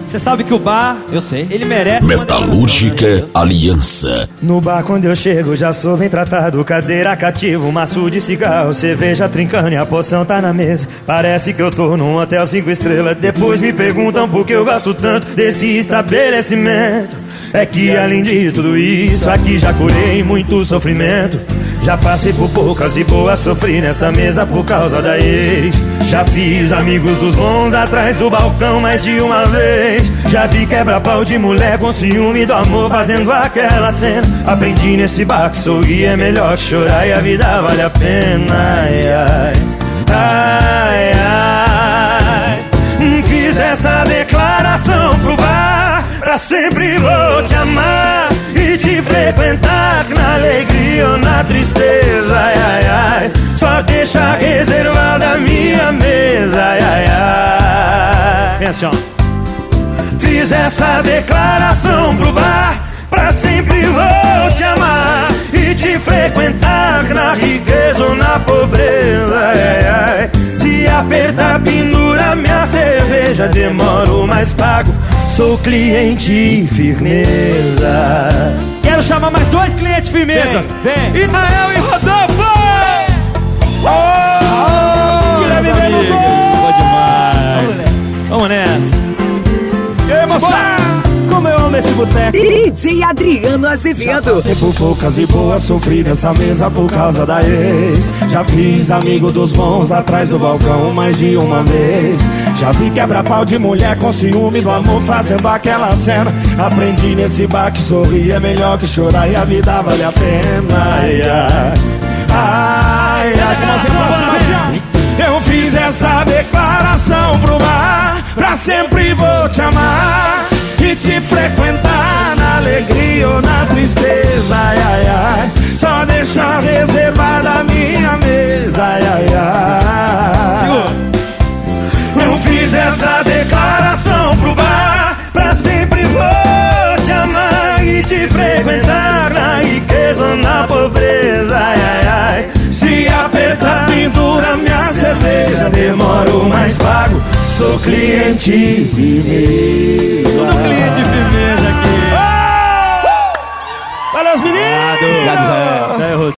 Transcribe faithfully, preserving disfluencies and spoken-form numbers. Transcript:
Você sabe que o bar, eu sei, ele merece Metalúrgica Aliança. No bar quando eu chego já sou bem tratado. Cadeira cativa, um maço de cigarro, cerveja trincando e a poção tá na mesa. Parece que eu tô num hotel cinco estrelas. Depois me perguntam por que eu gosto tanto desse estabelecimento. É que além de tudo isso, aqui já curei muito sofrimento. Já passei por poucas e boas, sofri nessa mesa por causa da ex. Já fiz amigos dos bons atrás do balcão mais de uma vez. Já vi quebra-pau de mulher com ciúme do amor fazendo aquela cena. Aprendi nesse bar que sorrir é melhor que chorar e a vida vale a pena. Ai, ai, ai, ai. Fiz essa declaração pro bar: pra sempre vou te amar e te frequentar, na alegria ou na tristeza. Ai, ai, ai. Só deixa reservada a minha mesa. Ai, ai, ai. Vem assim, ó. Fiz essa declaração pro bar: pra sempre vou te amar e te frequentar, na riqueza ou na pobreza. Ai, ai, ai. Se apertar, pendura minha cerveja, demoro, mas pago. Sou cliente firmeza. Quero chamar mais dois clientes firmeza. Vem, Israel e Rodolfo. Oh, oh, Guilherme Benuto. Boa demais. Vamos nessa. E aí, moça? Como eu amo esse boteco. D J Adriano Azevedo. Já por poucas e boas, sofri nessa mesa por causa da ex. Já fiz amigo dos bons atrás do balcão mais de uma vez. Já vi quebra-pau de mulher com ciúme do amor fazendo aquela cena. Aprendi nesse bar que sorrir é melhor que chorar e a vida vale a pena. Ai, ai, ai, ai. Eu fiz essa declaração pro bar: pra sempre vou te amar e te frequentar, na alegria ou na tristeza. Ai, ai, ai. Só deixar reservada a minha mesa. Ai, ai, ai. Eu fiz essa declaração pro bar: pra sempre vou te amar e te frequentar, na riqueza ou na pobreza. Ai, ai, ai. Se apertar, pendura minha cerveja, demoro, mas pago. Sou cliente firmeza. Tudo cliente firmeza aqui. Oh! Valeu, os meninos. Obrigado, Zé. Zé,